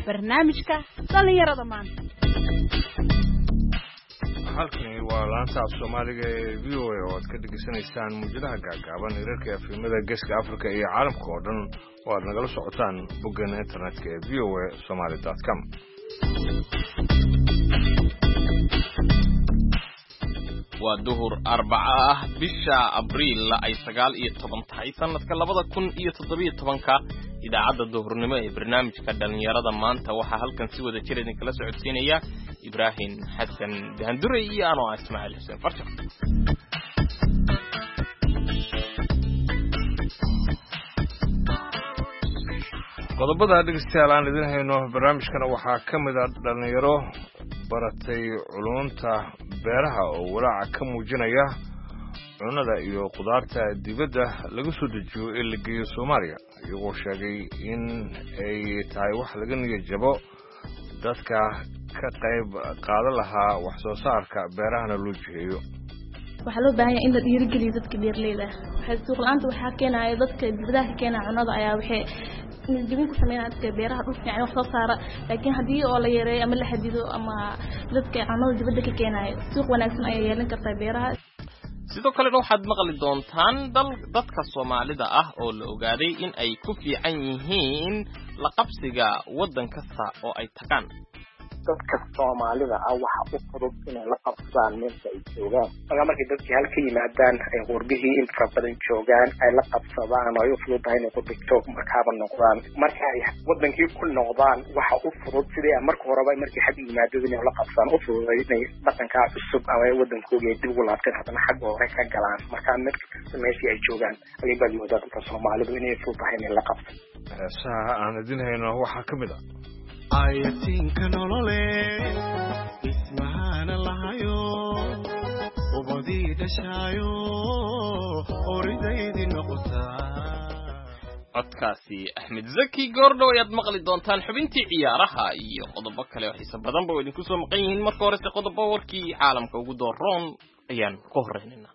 barnaamijka dhalinyarada maanta. halkani waa laanta af Soomaaliga ee VOA oo aad ka dhageysanaysaan muujadaha gaagaaban hirarka afrimada Geeska Afrika iyo caalamka oo dhan oo aad nagala socotaan boggeena internetka ee voasomali.com. waa duhur Arbaca ah bisha Abriil ay 19 tahay sanadka 2017 idaacadda duhurnimo ee barnaamijka dhalinyarada maanta waxa halkan si wada jir idin kala socodsiinaya Ibrahim Xasan Dahandure iyo ano Ismaaciil Xuseen Farshaq. qodobada dhegeystayaal aan idin hayno barnaamijkana waxaa ka mid ah dhalinyaro baratay culunta beeraha oo walaaca ka muujinaya cunada iyo qudaarta dibadda laga soo dejiyo ee la geeyo Soomaaliya iyagoo sheegay in ay tahay wax laga niyad jabo dadka ka qayb qaadan lahaa wax soo saarka beerahana loo jiheeyo. waxa loo baahan yahay in la dhiirigeliyo dadka beeraleyda waxa suuq la'aanta waxa keenaya dadka dibadaha ka keenaya cunada ayaa waxay jibin ku sameeyaan dadka beeraha dhulka wax soo saara laakiin hadii oo la yareeyo ama la xadido ama dadka cunada dibadda ka keenaya suuq wanaagsan ay yeelan kartaa beeraha. sidoo kale waxaad maqli doontaan dadka Soomaalida ah oo la ogaaday in ay ku fiican yihiin la qabsiga wadan kasta oo ay tagaan. dadka Soomaalida ah waxa u fudud inay la qabsadaan meesha ay joogaan markii dadkii halka yimaadaan ay qurbihii inta badan joogaan ay la qabsadaan oo ay u fududahay inay ku dhigto markaaba noqdaan marka ay wadankii ku noqdaan waxa u fudud sidii markii horeba markii xad yimaadeen inay la qabsadaan u fududay inay dhaqanka cusub ama wadankooda dib ugu laabtaan hadana xag hore ka galaan marka meeshii ay joogaan ay bad moodaa dadka Soomaalida inay fududahay inay la qabsadaan. saha aan idin hayno waxa ka mid ah ayatinka nolole ismaana lahayo ubadii dhashayo oridaydi noqotaa. codkaasi Axmed Zaki goordhow ayaad maqli doontaan xubintii ciyaaraha iyo qodobo kale oo xiiso badan baa idinku soo maqan yihiin marka hore qodobo warkii caalamka ugu dooroon ayaan ku horreynaa.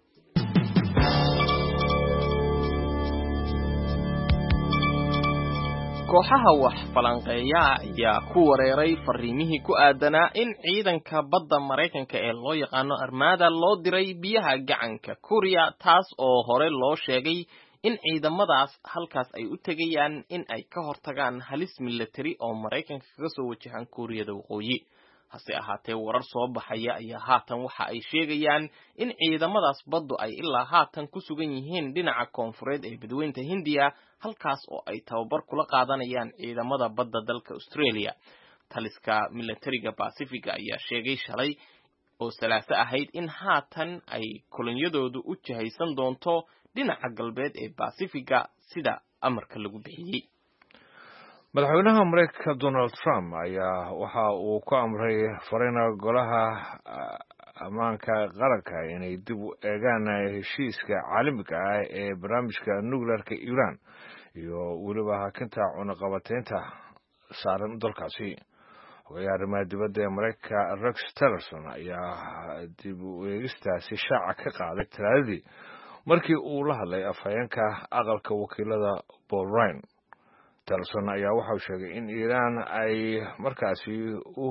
kooxaha wax falanqeeya ayaa ku wareeray fariimihii ku aadanaa in ciidanka badda Mareykanka ee loo yaqaano Armada loo diray biyaha gacanka Korea taas oo hore loo sheegay in ciidamadaas halkaas ay u tagayaan in ay ka hortagaan halis military oo Mareykanka kaga soo wajahan Koreada Waqooyi. hase ahaatee warar soo baxaya ayaa haatan waxa ay sheegayaan in ciidamadaas baddu ay ilaa haatan ku sugan yihiin dhinaca koonfureed ee badweynta Hindiya halkaas oo ay tababar kula qaadanayaan ciidamada badda dalka Australia. taliska militariga Pacifica ayaa sheegay shalay oo Salaaso ahayd in haatan ay kolonyadoodu u jihaysan doonto dhinaca galbeed ee Pacifica sida amarka lagu bixiyay. madaxweynaha Mareykanka Donald Trump ayaa waxa uu ku amray fariina golaha ammaanka qaranka inay dib u eegaan heshiiska caalamiga ah ee barnaamijka nuclearka Iran iyo weliba hakinta cunaqabateynta saaran dalkaasi. Hogayaha arrimaha dibadda ee Mareykanka Rex Tillerson ayaa dib u eegistaasi shaaca ka qaaday Talaadadii markii uu la hadlay afhayeenka aqalka wakiilada Paul Ryan. Tillerson ayaa waxa uu sheegay in Iran ay markaasi u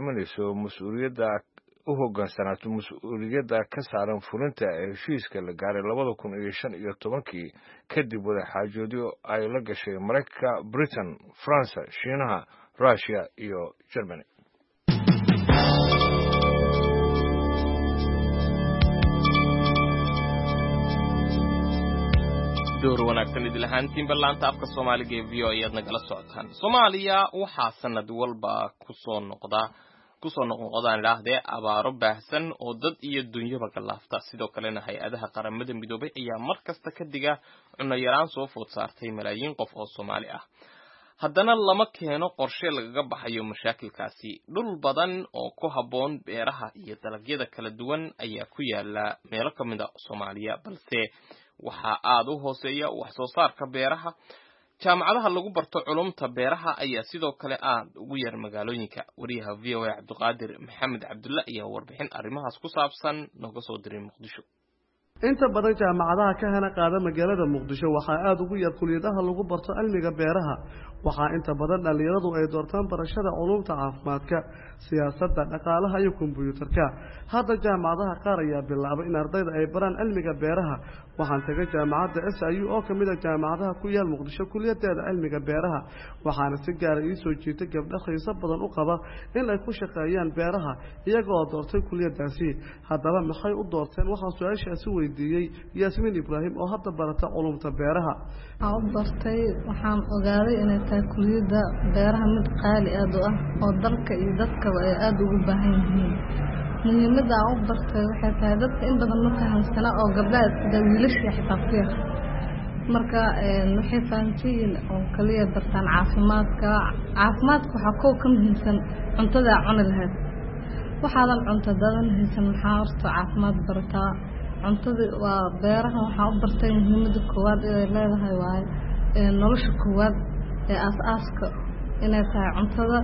hoggaansanaato mas'uuliyadda ka saaran fulinta heshiiska la gaaray 2015 kadib wadaxaajoodyo ay la gashay Mareykanka, Britain, France, Shiinaha, Russia iyo Germany. door wanaagsan idil ahaantiin ballaanta afka Soomaaliga ee VOA ayaad nagala socotaan. Soomaaliya waxaa sanad walba ku soo noqdaan ilaahdee abaaro baahsan oo dad iyo dunyaba galaafta. sidoo kalena hay-adaha qaramada midoobay ayaa mar kasta ka diga cunno yaraan soo food saartay malaayiin qof oo Soomaali ah. haddana lama keeno qorshe lagaga baxayo mashaakilkaasi. dhul badan oo ku habboon beeraha iyo dalagyada kala duwan ayaa ku yaala meelo ka mid ah Soomaaliya balse waxa aad u hooseeya wax soo saarka beeraha. jaamacadaha lagu barto culumta beeraha ayaa sidoo kale aad ugu yar magaalooyinka. wariyaha VOA Cabdiqaadir Maxamed Cabdulla ayaa warbixin arrimahaas ku saabsan nooga soo diray Muqdisho. inta badan jaamacadaha ka hana qaada magaalada muqdisho waxaa aada ugu yar kuliyadaha lagu barto cilmiga beeraha waxaa inta badan dhalinyaradu ay doortaan barashada culuumta caafimaadka siyaasadda dhaqaalaha iyo kombuyuutarka hadda jaamacadaha qaar ayaa bilaabay in ardayda ay baraan cilmiga beeraha waxaan tagay jaamacadda SIU oo ka mid ah jaamacadaha ku yaal muqdisho kuliyadeeda cilmiga beeraha waxaana si gaar ah ii soo jeetay gabdho xiiso badan u qaba in ay ku shaqeeyaan beeraha iyagoo doortay kuliyadaasi haddaba maxay u doorteen waxaan su-aashaasi weydiiyey yaasmiin ibraahim oo hadda barata culuumta beeraha waxaan u bartay waxaan ogaaday inay tahay kuliyadda beeraha mid qaali aad u ah oo dalka iyo dadkaba ay aada ugu baahan yihiin muhiimadda aan u bartay waxay tahay dadka in badan ma fahamsana oo gabdhaha sida wiilashii xitaa ku yar marka waxay fahamsiin oo kaliya bartaan caafimaadka waxaa kow ka muhiimsan cuntada cuni lahayd waxaadan cunto dadan haysan maxaa horta caafimaad barataa cuntada waa beeraha waxaa u bartay muhiimadda koowaad inay leedahay waaye nolosha koowaad ee aas-aaska inay tahay cuntada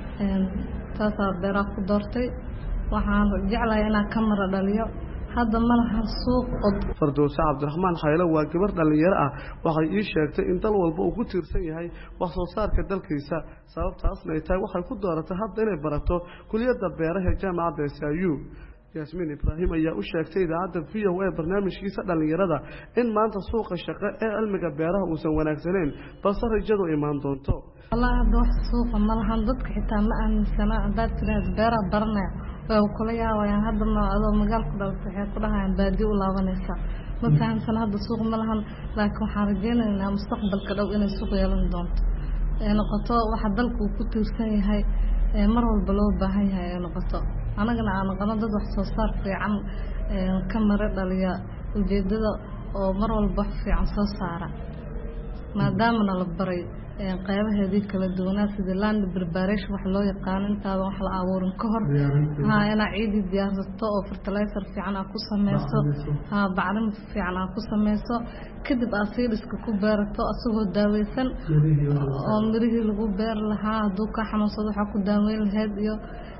taasaa beeraha ku doortay waxaan jeclahay inaan ka mara dhaliyo hadda ma lahan suuq Fardowsa Cabdiraxmaan Xaylo waa gabar dhalinyaro ah waxay ii sheegtay in dal walba uu ku tiirsan yahay wax soo saarka dalkiisa sababtaasna ay tahay waxay ku dooratay hadda inay barato kuliyadda beeraha ee jaamacadda SIU yaasmiin ibraahim ayaa u sheegtay idaacadda VOA barnaamijkiisa dhalinyarada in maanta suuqa shaqo ee cilmiga beeraha uusan wanaagsaneyn balse rajadu imaan doonto wallahi hadda wax suuqa ma lahan dadka xitaa ma aaminsana haddaad tiraahdo beeraha baranaya way kula yaabayaan hadda ma adoo magaalku dhaltay waxay ku dhahayaan baadiyo u laabanaysaa ma fahamsana hadda suuq ma lahan laakiin waxaan rajaynaynaa mustaqbalka dhow inay suuq yeelan doonto ee noqoto waxa dalku ku tiirsan yahay mar walba loo baahan yahay ee noqoto anagana aan noqono dad wax soo saar fiican ka mara dhaliya ujeedada oo mar walba wax fiican soo saara maadaama la baray qaybaheedii kala duwanaa sida land preparation wax loo yaqaan intaada wax la abuurin ka hor ina ciidi diyaarsato oo fertilizer fiican aad ku sameyso bacrin fiican aad ku sameyso kadib aad seedska ku beerato asagoo daaweysan oo mirihii lagu beer lahaa hadduu ka xanuunsado waxaa ku daaweyn lahayd iyo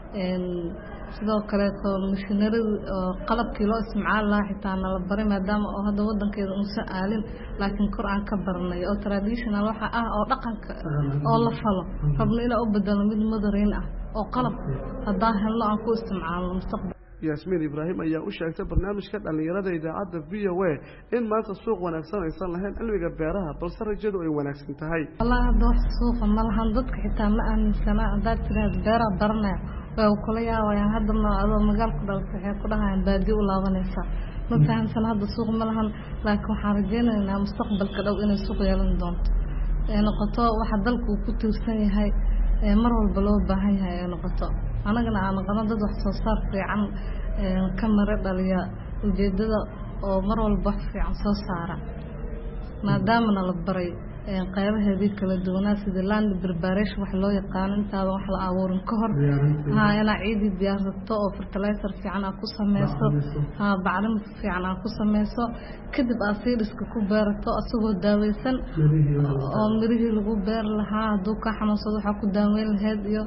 sidoo kaleeto mishinari qalabkii loo isticmaali lahaa xitaa nala baray maadaama oo hadda wadankeeda uusan aalin laakiin kor aan ka baranay oo traditional waxa ah oo dhaqanka oo la falo rabno inaan u bedelo mid modern ah oo qalab haddaan helno aan ku isticmaalno mustaqbal yaasmiin ibraahim ayaa u sheegtay barnaamijka dhalinyarada idaacadda VOA in maanta suuq wanaagsan aysan lahayn cilmiga beeraha balse rajadu ay wanaagsan tahay wallahi hadda wax suuqa ma lahan dadka xitaa ma aaminsana haddaad tiraahdo beeraha baranaya way kula yaabayaan hadda ma adoo magaalku dhaltay waxay ku dhahayaan baadiyo u laabanaysaa ma fahamsana hadda suuq ma lahan laakiin waxaan rajaynaynaa mustaqbalka dhow inay suuq yeelan doonto ee noqoto waxa dalku ku tiirsan yahay mar walba loo baahan yahay ee noqoto anagana aan noqono dad wax soo saar fiican ka mara dhaliya ujeedada oo mar walba wax fiican soo saara maadaama la baray qaybaheedii kala duwanaa sida land preparation wax loo yaqaan intaada wax la abuurin ka hor ina ciidi diyaarsato oo fertilizer fiican aad ku sameyso bacrin fiican aad ku sameyso kadib aad seedska ku beerato asagoo daaweysan oo mirihii lagu beer lahaa hadduu ka xanuunsado waxaa ku daaweyn lahayd iyo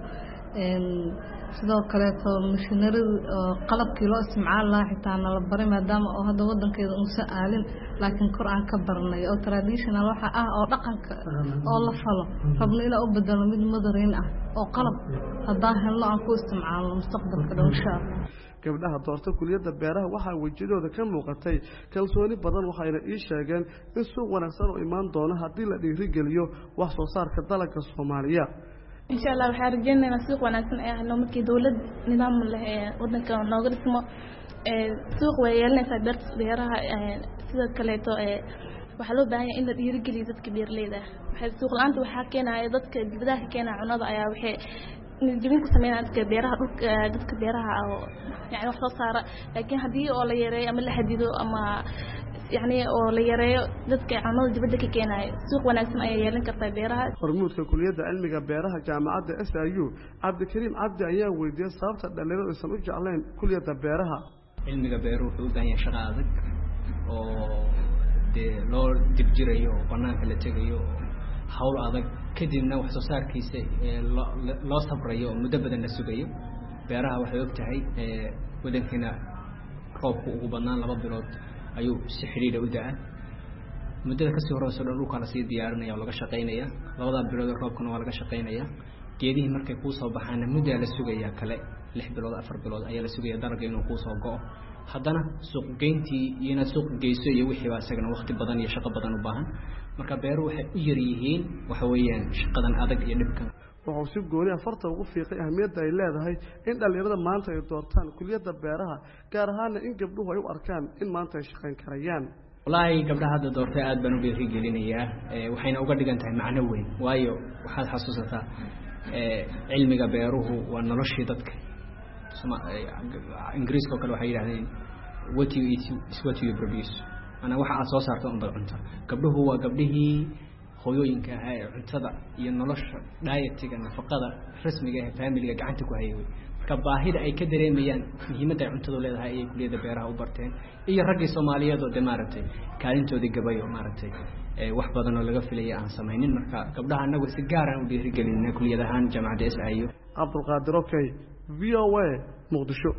sidoo kaleeto mishinari qalabkii loo isticmaali lahaa xitaa nala baray maadaama oo hadda wadankeeda uusan aalin laakiin kor aan ka baranay oo traditional waxa ah oo dhaqanka oo la falo rabno inaan u bedelo mid modern ah oo qalab haddaan helno aan ku isticmaalno mustaqbalka dhow insha Allah gabdhaha doorta kuliyadda beeraha waxaa wejidooda ka muuqatay kalsooni badan waxayna ii sheegeen in suuq wanaagsan oo imaan doono haddii la dhiirigeliyo wax soo saarka dalagga Soomaaliya إن شاء الله waxaan rajaynaynaa suuq wanaagsan ay ahno markii dawlad nidaam leh wadanka nooga dhismo suuq way yeelanaysaa beeraha sidoo kaleeto waxa loo baahan yahay in la dhiirigeliyo dadka beeraleyda waxay suuq la'aanta waxa keenaya dadka dibadaha keenaya cunada ayaa waxay nidjibin ku sameeyaan dadka beeraha dadka beeraha oo yani wax soo saara laakiin hadii oo la yareeyo ama la xadido ama يعني oo la yareeyo dadka cunada dibadda ka keenay suuq wanaagsan ay yeelan kartaa beeraha hormuudka kuliyadda cilmiga beeraha jaamacadda SIU Cabdikariim Cabdi ayaa weydiiyay sababta dhalinyaradu aysan u jeclayn kuliyadda beeraha cilmiga beeruhu wuxuu u baahan yahay shaqo adag oo loo dibjirayo banaanka la tegayo hawl adag kadibna wax soo saarkiisa loo sabrayo muddo badan la sugayo beeraha waxay og tahay wadankeena roobku ugu badnaan 2 bilood ayuu si xiriira u daa muddada kasii horeyso dhan dhulka la sii diyaarinaya oo laga shaqeynaya labada bilood roobkana waa laga shaqeynaya geedihii markay ku soo baxaan muddo la sugaya kale 6 bilood 4 bilood ayaa la sugaya dalagga inuu ku soo go'o haddana suuq geyntii iyo suuq geyso iyo wixii baa isagana waqti badan iyo shaqo badan u baahan marka beeruhu waxay u yar yihiin waxa weeyaan shaqadan adag iyo dhibkan wuxuu si gooni afarta ugu fiiqay ahmiyadda ay leedahay in dhalinyarada maanta ay doortaan kulliyadda beeraha gaar ahaan in gabdhuhu ay u arkaan in maanta ay shaqayn karayaan wallaahi gabdhaha hadda doortay aad baan u dhiirigelinayaa waxayna uga dhigan tahay macno weyn waayo waxaad xasuusataa cilmiga beeruhu waa noloshii dadka ingiriiska oo kale waxay yidhahdeen what you eat is what you produce ana waxa aad soo saarto unbad cunta gabdhuhu waa gabdhihii hooyooyinka ahaa ee cuntada iyo nolosha dietiga nafaqada rasmiga ee familiga gacanta ku hayay marka baahida ay ka dareemayaan muhiimadda ay cuntadu leedahay ay kuliyada beeraha u barteen iyo raggii Soomaaliyeed oo maaragtay kaalintoodii gabayo maaragtay wax badan oo laga filayay aan sameeynin marka gabdhaha anagu si gaar ah u dhiirigelinay kuliyadahan jaamacadda SIU Abdulqaadir okay VOA Muqdisho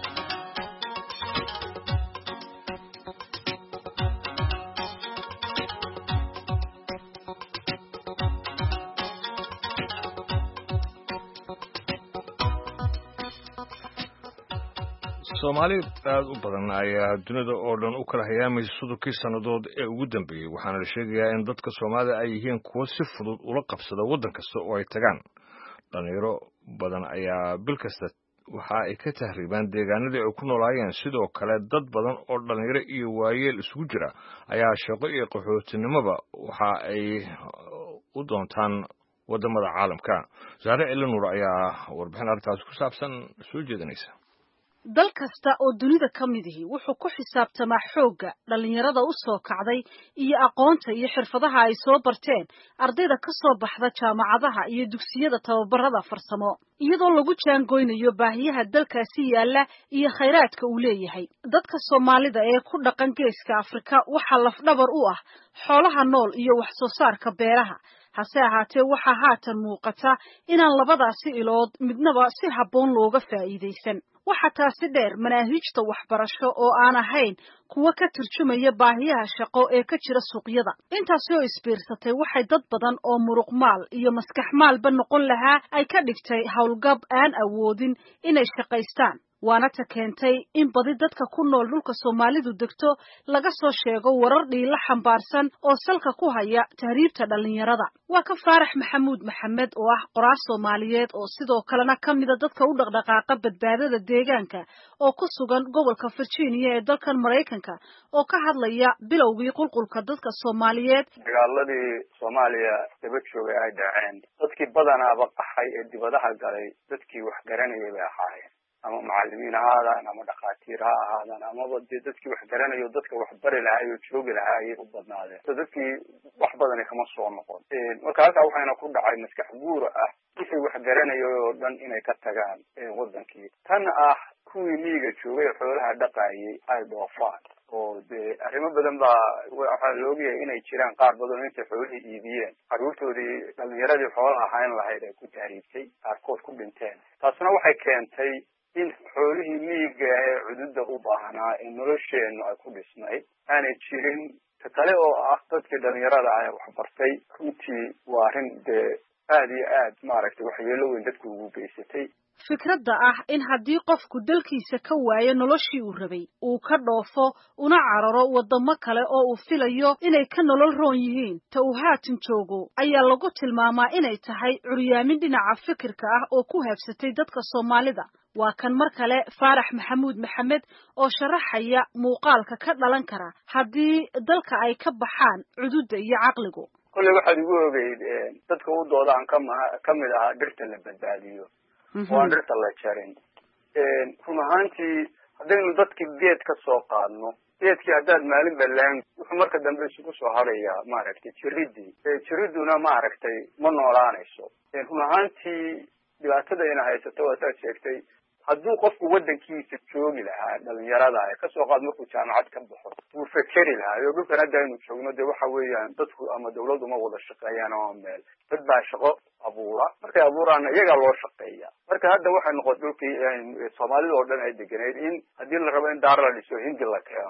Soomaali aad u badan ayaa dunida oo dhan u kala hayaamay soddonkii sannadood ee ugu dambeeyay waxaana la sheegayaa in dadka Soomaalida ay yihiin kuwo si fudud ula qabsada waddan kasta oo ay tagaan dhalinyaro badan ayaa bil kasta waxa ay ka tahriibaan deegaanadii ay ku noolaayeen sidoo kale dad badan oo dhalinyaro iyo waayeel isugu jira ayaa shaqo iyo qaxootinimaba waxa ay u doontaan wadamada caalamka Zaare Eleanor ayaa warbixin arrintaas ku saabsan soo jeedinaysa dal kasta oo dunida ka mid ah wuxuu ku xisaabtamaa xoogga dhalinyarada u soo kacday iyo aqoonta iyo xirfadaha ay soo barteen ardayda ka soo baxda jaamacadaha iyo dugsiyada tababarada farsamo iyadoo lagu jaangoynayo baahiyaha dalkaasi yaala iyo khayraadka uu leeyahay dadka Soomaalida ee ku dhaqan geeska Afrika waxa lafdhabar u ah xoolaha nool iyo wax soo saarka beeraha hase ahaatee waxa haatan muuqata inaan labadaasi ilood midnaba si habboon looga faa'iideysan waxa taasi dheer manaahijta waxbarasho oo aan ahayn kuwa ka turjumaya baahiyaha shaqo ee ka jira suuqyada intaas oo isbiirsatay waxay dad badan oo muruqmaal iyo maskaxmaalba noqon lahaa ay ka dhigtay hawlgab aan awoodin inay shaqaystaan waana ta keentay in badi dadka ku nool dhulka Soomaalidu degto laga soo sheego warar dhiila xambaarsan oo salka ku haya tahriibta dhalinyarada waa ka Faarax Maxamuud Maxamed oo ah qoraal Soomaaliyeed oo sidoo kalena kamid ah dadka u dhaqdhaqaaqa badbaadada deegaanka oo ku sugan gobolka Virginia ee dalkan Mareykanka oo ka hadlaya bilowgii qulqulka dadka Soomaaliyeed dagaaladii Soomaaliya daba joogay ay dhaceen dadkii badanaaba qaxay ee dibadaha galay dadkii wax garanayay bay ahaayeen ama macallimiin ahaadaan ama dhaqaatiir ha ahaadaan amaba dadkii wax garanayo dadka wax bari lahaa iyo joogi lahaa ayay u badnaadeen dadkii wax badan kama soo noqon marka halkaa waxayna ku dhacay maskax guur ah wixii wax garanayo oo dhan inay ka tagaan wadankii tan ah kuwii miyiga joogay xoolaha dhaqaayay ay dhoofaan oo arrimo badan baa waxaa la ogyahay inay jiraan qaar badan oo intay xoolihii iibiyeen carruurtoodii dhalinyaradii xoolaha ahayn lahayd ay ku tahriibtay qaarkood ku dhinteen taasna waxay keentay in xoolihii miyiga ee cududa u baahnaa ee nolosheennu ay ku dhisnayd aanay jirin ta kale oo ah dadkii dhalinyarada ah ee waxbartay runtii waa arrin aad iyo aad maaragtay waxyeelo weyn dadku ugu geysatay fikradda ah in haddii qofku dalkiisa ka waayo noloshii uu rabay uu ka dhoofo una cararo wadamo kale oo uu filayo inay ka nolol roon yihiin ta uu haatan joogo ayaa lagu tilmaamaa inay tahay curyaamin dhinaca fikirka ah oo ku habsatay dadka Soomaalida waa kan mar kale Faarax Maxamuud Maxamed oo sharaxaya muuqaalka ka dhalan kara haddii dalka ay ka baxaan cududa iyo caqligu kulli waxaad ugu ogeyd dadka u doodaan kamid ah dhirta la badbaadiyo waa dhirta la jarin run ahaantii haddaynu dadkii geed ka soo qaadno geedkii haddaad maalin balaan wuxuu marka dambe isugu soo harayaa maaragtay jiriduna maaragtay ma noolaanayso run ahaantii dhibaatada ina haysato waa saad sheegtay hadduu qofku waddankiisa joogi lahaa dhalinyarada ee kasoo qaad markuu jaamacad ka baxo wuu fekeri lahaa iyo dhulkan hadda aynu joogno dee waxa weeyaan dadku ama dawladdu ma wada shaqeeyaan ama meel dad baa shaqo abuura markay abuuraana iyagaa loo shaqeeya marka hadda waxay noqotay dhulkii Soomaalida oo dhan ay deganeyd in haddii la rabo in daar la dhiso hindi la keeno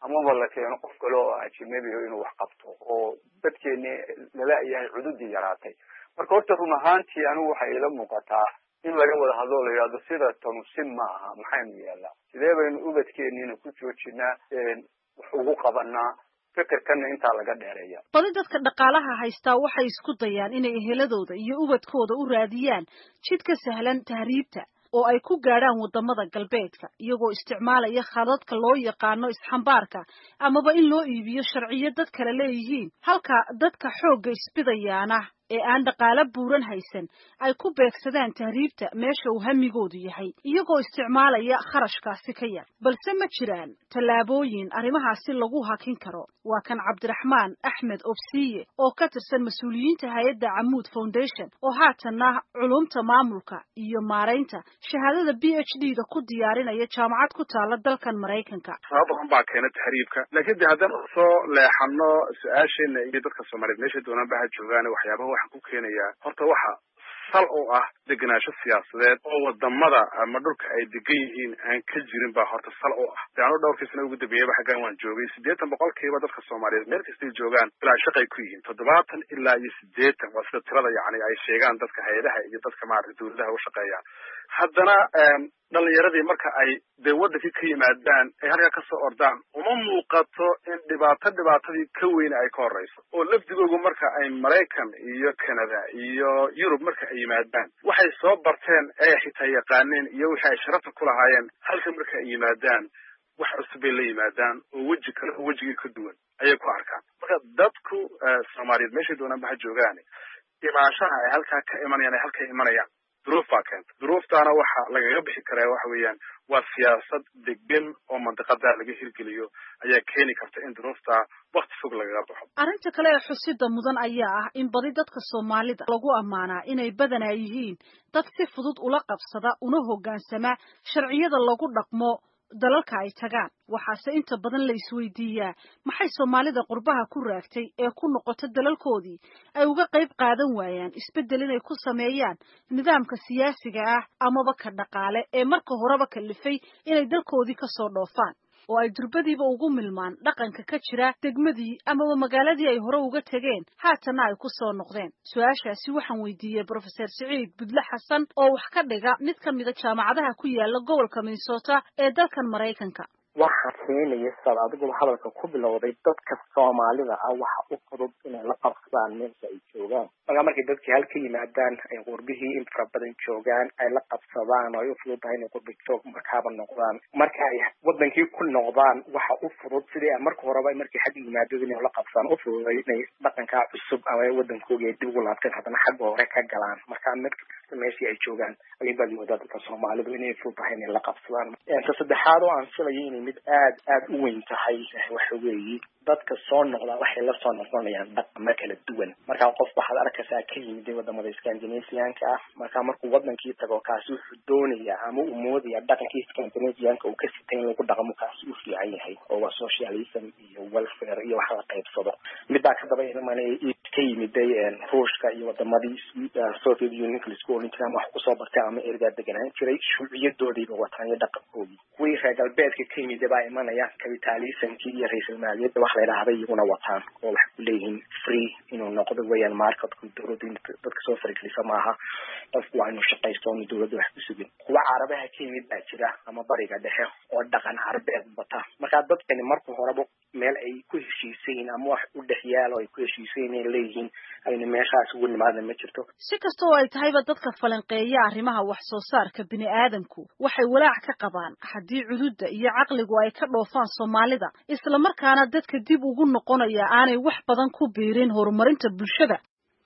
amaba la keeno qof kale oo ajnabi ah inuu wax qabto oo dadkeeni lala yahay cududii yaraatay marka horta run ahaantii anigu waxay ila muuqataa in laga wada hadlo la yiraahdo sida tanusin ma aha maxaynu yeelaa sidee baynu ubadkeennina ku joojinaa wax ugu qabanaa fikirkana intaa laga dheereeya badi dadka dhaqaalaha haystaa waxay isku dayaan inay eheladooda iyo ubadkooda u raadiyaan jid ka sahlan tahriibta oo ay ku gaadhaan wadamada galbeedka iyagoo isticmaalaya khadadka loo yaqaano isxambaarka amaba in loo iibiyo sharciyo dad kale leeyihiin halka dadka xoogga isbidayaana ee aan dhaqaale buuran haysan ay ku beegsadaan tahriibta meesha uu hamigoodu yahay iyagoo isticmaalaya kharashkaasi ka yar balse ma jiraan tallaabooyin arrimahaasi lagu hakin karo waa kan Cabdiraxmaan Axmed Obsiye oo ka tirsan mas'uuliyiinta hay'adda Amuud Foundation oo haatanna culumta maamulka iyo maareynta shahaadada PhD-da ku diyaarinaya jaamacad ku taala dalkan Mareykanka sababtan baa keenay tahriibka laakiin haddaan soo leexano su'aasheena iyo dadka Soomaaliyeed meesha doonaan baa joogaan waxyaabaha waxaan ku keenayaa horta waxa sal oo ah deganaansho siyaasadeed oo wadamada ama dhulka ay degan yihiin aan ka jirin baa horta sal oo ah taano dhowrkii sano ugu dambeeyay xagaan waan joogay 80% dadka Soomaaliyeed meel kasta joogaan ilaa shaqay ku yihiin 70 ilaa 80 waa sida tirada yacni ay sheegaan dadka hay'adaha iyo dadka maaragtay dawladaha u shaqeeyaan haddana dhalinyaradii marka ay wadankii ka yimaadaan ay halka ka soo ordaan uma muuqato in dhibaatadii ka weyn ay ka horeyso oo lafdigoodu marka ay Mareykan iyo Canada iyo Europe marka ay yimaadaan waxay soo barteen ay xitaa yaqaaneen iyo wixii ay sharaf ku lahaayeen halka marka ay yimaadaan wax cusub ay la yimaadaan oo wajiga ka duwan ayay ku arkaan marka dadku Soomaaliyeed meesha doonaan baa joogaan imaashaha ay halka ka imanayaan ay halka imanayaan duruuftaana waxa lagaga bixi karaa waxa weeyaan waa siyaasad degan oo mandaqada laga hirgeliyo ayaa keeni karta in duruufta waqti fog laga baxo arrinta kale ee xusida mudan ayaa ah in badi dadka Soomaalida lagu amaanaa inay badanaa yihiin dad si fudud ula qabsada una hoggaansama sharciyada lagu dhaqmo dalalka ay tagaan waxaase inta badan la isweydiiyaa maxay Soomaalida qurbaha ku raagtay ee ku noqota dalalkoodii ay uga qayb qaadan waayaan isbedel inay ku sameeyaan nidaamka siyaasiga ah amaba ka dhaqaale ee marka horeba kalifay inay dalkoodii ka soo dhoofaan oo ay durbadiiba ugu milmaan dhaqanka ka jira degmadii amaba magaaladii ay hore uga tageen haatana ay ku soo noqdeen su'aashaasi waxaan weydiiyey Professor Saciid Budle Xasan oo wax ka dhiga mid ka mid ah jaamacadaha ku yaala gobolka Minnesota ee dalkan Mareykanka waxa keenaya sabab adigu hadalka ku bilowday dadka Soomaalida ah waxa u fudud inay la qabsadaan meesha ay joogaan markii dadkii halka yimaadaan ay qurbihii in fara badan joogaan ay la qabsadaan oo ay u fududahay inay qurbito markaaba noqdaan marka ay wadankii ku noqdaan waxa u fudud sidii marka horeba markii xad yimaado inay la qabsadaan u fududay inay dhaqanka cusub ama wadankooda dib ugu laabtaan hadana xag hore ka galaan marka meeshii ay joogaan ay badi dadka Soomaalidu inay fududahay inay la qabsadaan saddexaad oo aan filayo in mid aad u weyn tahay waxa weeye dadka soo noqda waxay la soo noqonayaan dhaqamo kala duwan marka qof waxaad arkaysaa ka yimid wadamada Scandinavian-ka ah marka markuu wadankii tago kaasi wuxuu doonayaa ama uu moodaya dhaqankii Scandinavian-ka uu ka sitay in lagu dhaqmo kaasi uu fiican yahay oo waa socialism iyo welfare iyo wax la qaybsado midda ka daba imanay ka yimid Ruushka iyo wadamadii Soviet Union isku olintaan wax ku soo bartay ama erga deganaan jiray shuuciyadoodii wataan iyo dhaqankooda kuwii reer galbeedka ka yimid baa imanaya capitalism-kii iyo ra'iisul maaliyadda wax la yiraahdo iyaguna wataan oo wax ku leeyihiin free inuu noqdo weeyaan market-ku dawladda dadka soo fariislisa maaha qofku waa inuu shaqaysto oo dawladda wax ku sugin kuwa carabaha ka yimid baa jira ama bariga dhexe oo dhaqan carabeed bata marka dadkani marka horeba meel ay ku heshiiseen ama wax u dhexyaal oo ay ku heshiiseen inay leeyihiin ayna meeshaas ugu nimaadna ma jirto si kastoo ay tahayba dadka falanqeeya arrimaha wax soo saarka bini'aadamku waxay walaac ka qabaan haddii cududda iyo caqligu ay ka dhoofaan Soomaalida isla markaana dadka dib ugu noqonaya aanay wax badan ku biirin horumarinta bulshada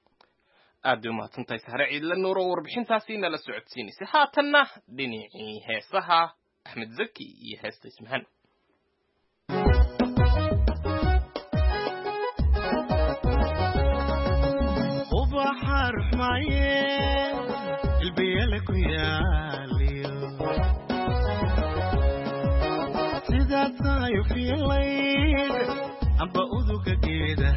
aad u mahadsantahay Sahre Ciidle Nuur oo warbixintaasi nala socodsiinaysa haatanna dhinacii heesaha Axmed Zaki iyo heesta Ismahan البيالك وياليو سيدا طايو في الليل عم بقودك كده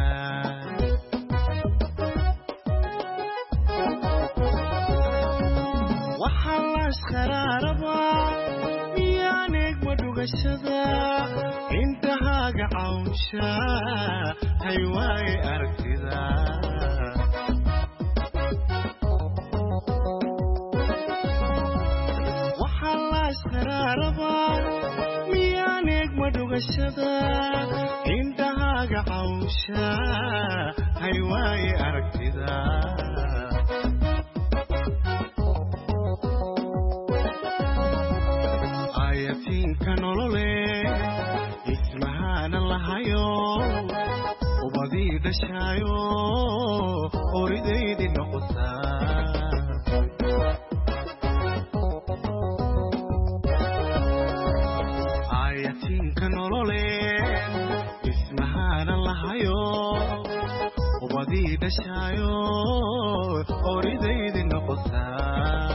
وحلاش خراربا ميانك مدوغ الشذا انت cawsha hay waay aragtida waxaa la isqaraarabaa miyaan eegma dhugashada indhahaaga cawsha hay waay aragtida ayatiinka nolole ismahana lahayo ubadii dhashaayo oridaydii noqotaa ayatiinka nolole ismahana lahayo ubadii dhashaayo oridaydii noqotaa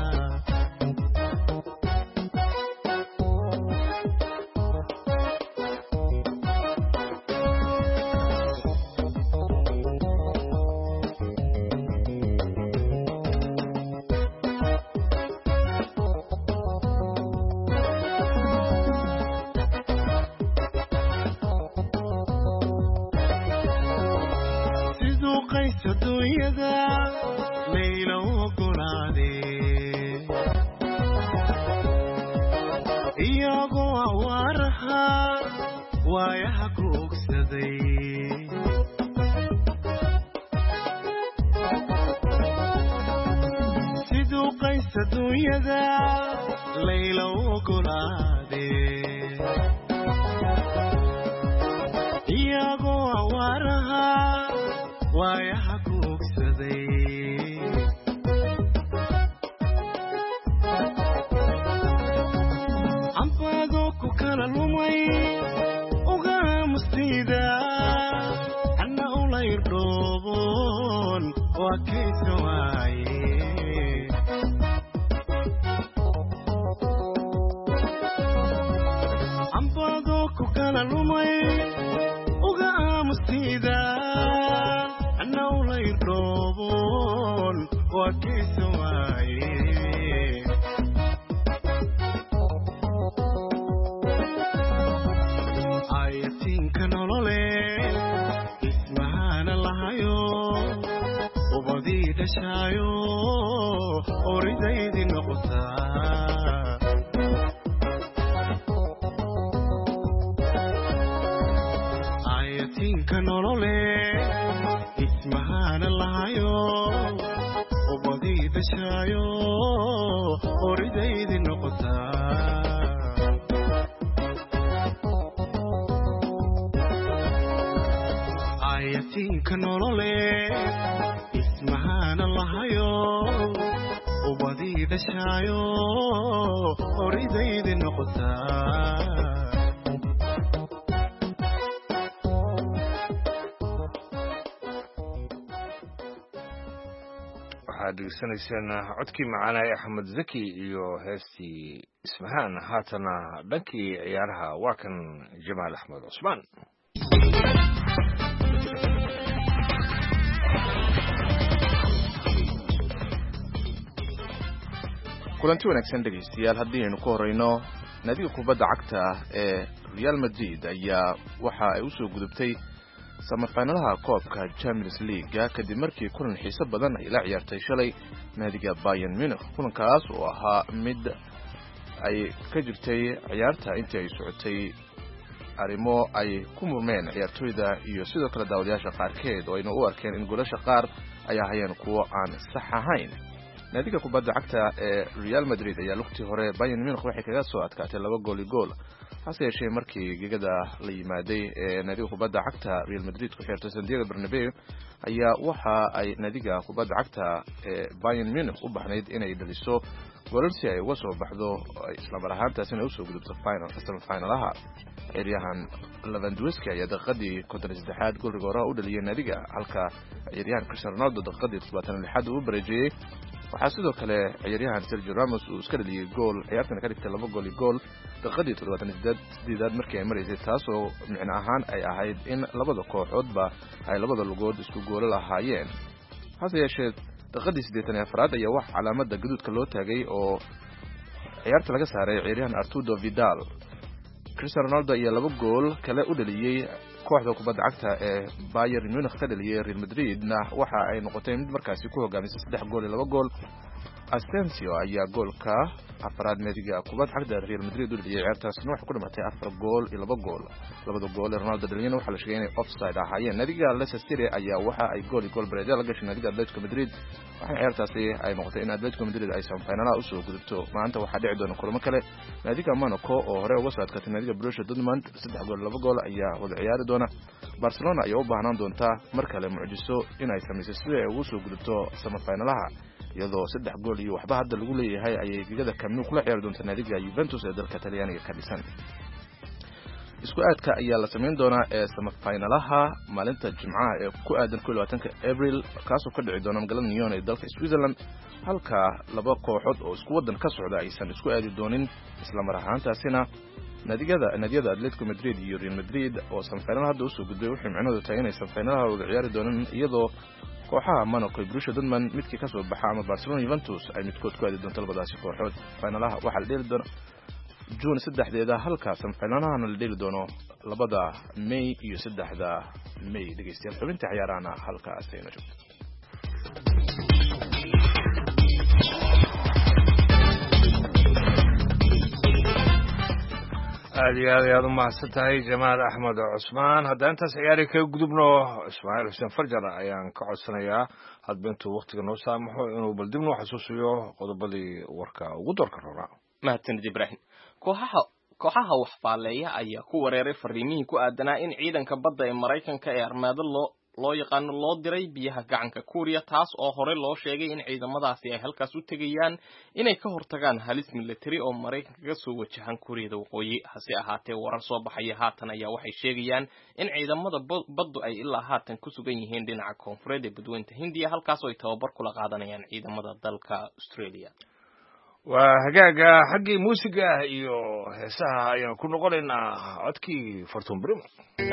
adduunyada layla ogolaadee iyagoo awaaraha waayaha ku ogsaday siduu qays adduunyada layla ogolaadee iyagoo awaaraha waayaha ku ogsaday ambaadoo ku kala lumay ugaa mustida anna ula irdhooboon waa kaysa waaye ambaadoo ku kala lumay ugaa mustida irdhooboon waa kaysa waaye ayatiinka nolole ismahana lahayo ubadii dhashaayo oridaydii noqotaa ayatiinka nolole ismahana lahayo ubadii dhashaayo oridaydii noqotaa ayatiinka nolole ismahana lahayo ubadii dhashaayo oridaydii noqotaa waxaad degeysanayseen codkii macaanay axmed zaki iyo heestii ismahaan haatana dhankii ciyaaraha waa kan jamaal axmed cusmaan kulanti wanaagsan dhegaystayaal haddii aynu ku horeyno naadiga kubadda cagta ee Real Madrid ayaa waxa ay u soo gudubtay samafinalaha koobka Champions League kadib markii kulan xiiso badan ay la ciyaartay shalay naadiga Bayern Munich kulankaas oo ahaa mid ay ka jirtay ciyaarta intii ay socotay arrimo ay ku murmeen ciyaartoyda iyo sidoo kale daawadayaasha qaarkeed oo ayna u arkeen in goolasha qaar ay ahaayeen kuwo aan sax ahayn naadiga kubadda cagta ee Real Madrid ayaa lugtii hore Bayern Munich waxay kaga soo adkaatay 2-gool hase yeeshee markii gegada la yimaaday ee naadiga kubadda cagta Real Madrid ku xirtay Santiago Bernabeu ayaa waxa ay naadiga kubadda cagta ee Bayern Munich u baxnayd inay dhaliso goolal si ay uga soo baxdo isla mar ahaantaasina u soo gudubto finalaha ciyaaryahan Lewandowski ayaa daqiiqadii 53 gool rigoora u dhaliyay naadiga halka ciyaaryahan Cristiano Ronaldo daqiiqadii 76 uu bareejiyay waxaa sidoo kale ciyaaryahan Sergio Ramos uu iska dhaliyay gool ciyaartana ka dhigtay 2-gool daqiiqadii 78 markii ay mareysay taasoo micno ahaan ay ahayd in labada kooxoodba ay labada lugood isku gool lahaayeen hase yeeshee daqiiqadii 84 ayaa wax calaamada gaduudka loo taagay oo ciyaarta laga saaray ciyaaryahan Arturo Vidal Cristiano Ronaldo ayaa 2 gool kale u dhaliyay kooxda kubadda cagta ee Bayern Munich ka dhaliyay Real Madrid-na waxa ay noqotay mid markaasi ku hogaamisay 3 gool iyo 2 gool. Asensio ayaa goolka afraad naadiga kubadda cagta Real Madrid u dhaliyay ciyaartaasna waxa ku dhimatay 4 gool iyo 2 gool. 2 gool ee Ronaldo dhaliyay waxa la sheegay inay offside ahaayeen. Naadiga Leicester City ayaa waxa ay gool iyo gool bareed la gashay naadiga Atletico Madrid. Waxay ciyaartaasi ay noqotay in Atletico Madrid ay semifinalaha u soo gudubto. Maanta waxa dhici doona kulamo kale. Naadiga Monaco oo hore uga soo adkaatay naadiga Borussia Dortmund 3 gool 2 gool ayaa wada ciyaari doona. Barcelona ayaa u baahnaan doonta mar kale mucjiso inay sameeyso si ay ugu soo gudubto semifinalaha iyadoo 3 gool iyo waxba hadda lagu leeyahay ayay gigada Camp Nou kula ciyaari doontaa naadiga Juventus ee dalka Talyaaniga ka dhisan. isku aadka ayaa la sameyn doonaa ee semifinalaha maalinta Jimcaha ee ku aadan 22 April kaasoo ka dhici doona magaalada Lyon ee dalka Switzerland halka 2 kooxood oo isku wadan ka socda aysan isku aadi doonin isla mar ahaantaasina naadiyada Atletico Madrid iyo Real Madrid oo semifinalaha hadda u soo gudbay waxay macnaheedu tahay inay semifinalaha wada ciyaari doonaan iyadoo kooxaha Monaco iyo Borussia Dortmund midkii ka soo baxa ama Barcelona Juventus ay midkood ku aadi doonto labadaasi kooxood. Finalaha waxa la dheli doona June 3 halka semifinalaha la dheli doono 2 May iyo 3 May. Dhageystayaal xubinta ciyaarana halkaas ayna joogto. aad u mahadsantahay Jamaal Axmed Cusmaan. haddaan taas ciyaari ka gudubno Ismaaciil Xuseen Farjar ayaan ka codsanayaa hadba intuu waqtiga noo saamaxo inuu bal dib noo xasuusiyo qodobadii warka ugu doorka roonaa. mahadsanid Ibrahim. kooxaha waxfaaleeya ayaa ku wareeray fariimihii ku aadanaa in ciidanka badda ee Mareykanka ee armaado loo yaqaano loo diray biyaha gacanka Kuuriya, taas oo hore loo sheegay in ciidamadaasi ay halkaas u tegayaan inay ka hortagaan halis military oo Mareykanka ka soo wajahan Kuuriyada Waqooyi. hase ahaatee warar soo baxaya haatan ayaa waxay sheegayaan in ciidamada baddu ay ilaa haatan ku sugan yihiin dhinaca koonfureed ee badweynta Hindiya halkaas oo ay tababar kula qaadanayaan ciidamada dalka Australia. waa hagaaga xaggii muusiga iyo heesaha ayaan ku noqonaynaa codkii Fortune Brimo.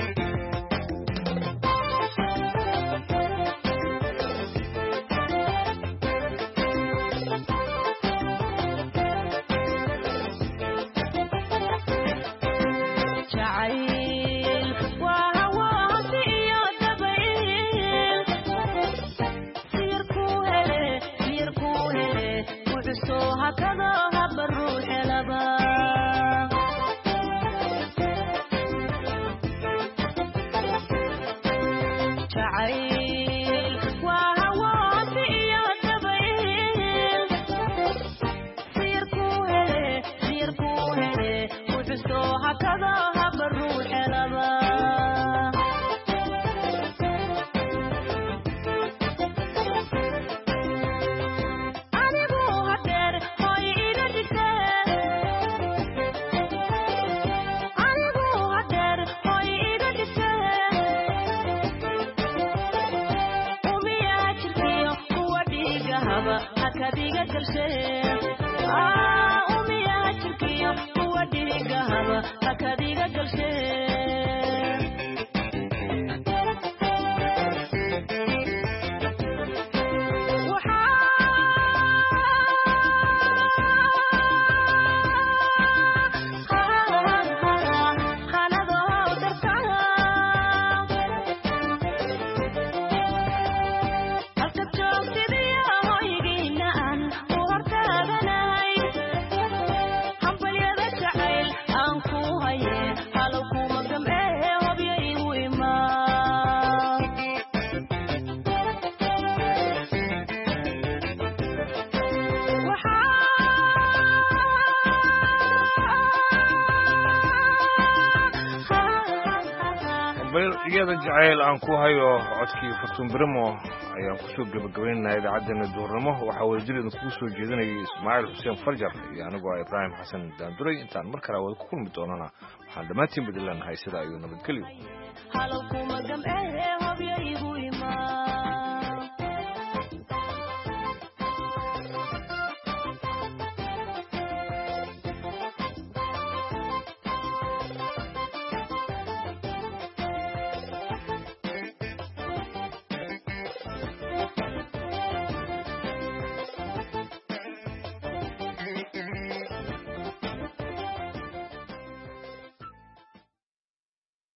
iyada jacayl aan ku hayo codkii Fortune Brimo ayaan ku soo gabagabaynaynaa idaacaddeena duurnimo. waxaa wadajireedna kugu soo jeedinayay Ismaaciil Xuseen Farjar iyo anigoo Ibrahim Xasan Daanduray. intaan mar kale wada ku kulmi doonana waxaan dhammaantiin bedelaanahay sida ayuu nabadgelyo.